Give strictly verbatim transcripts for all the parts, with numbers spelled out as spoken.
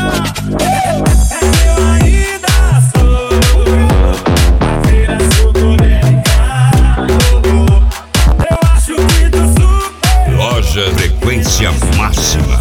Frequência máxima.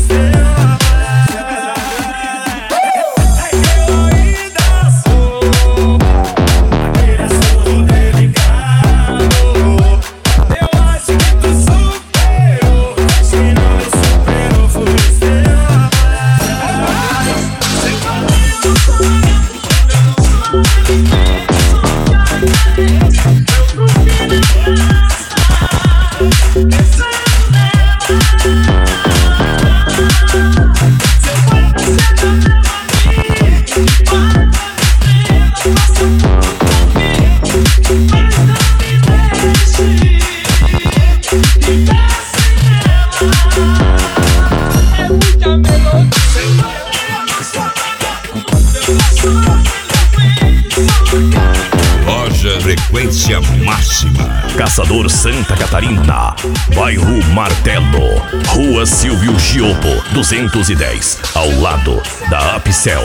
Loja Frequência Máxima. Caçador Santa Catarina, bairro Martelo, Rua Silvio Giopo, duzentos e dez, ao lado da Apicel.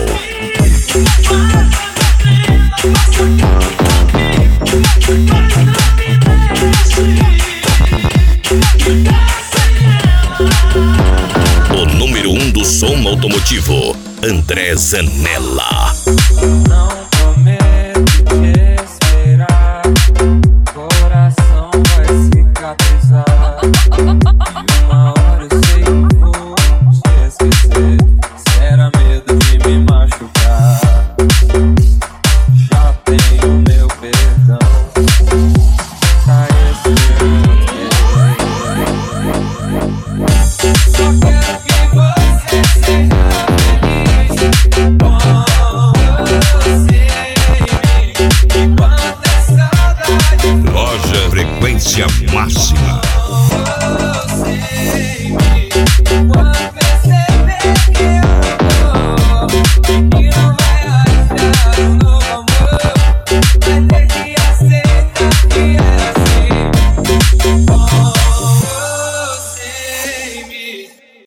O número um do som automotivo, André Zanella. Não prometo te esperar, coração vai cicatrizar. E uma hora eu sei que vou te esquecer. Será medo de me machucar. Já tenho meu perdão. Tá esperando. Só quero que você seja feliz com você. Enquanto a saudade. Loja Frequência Máxima.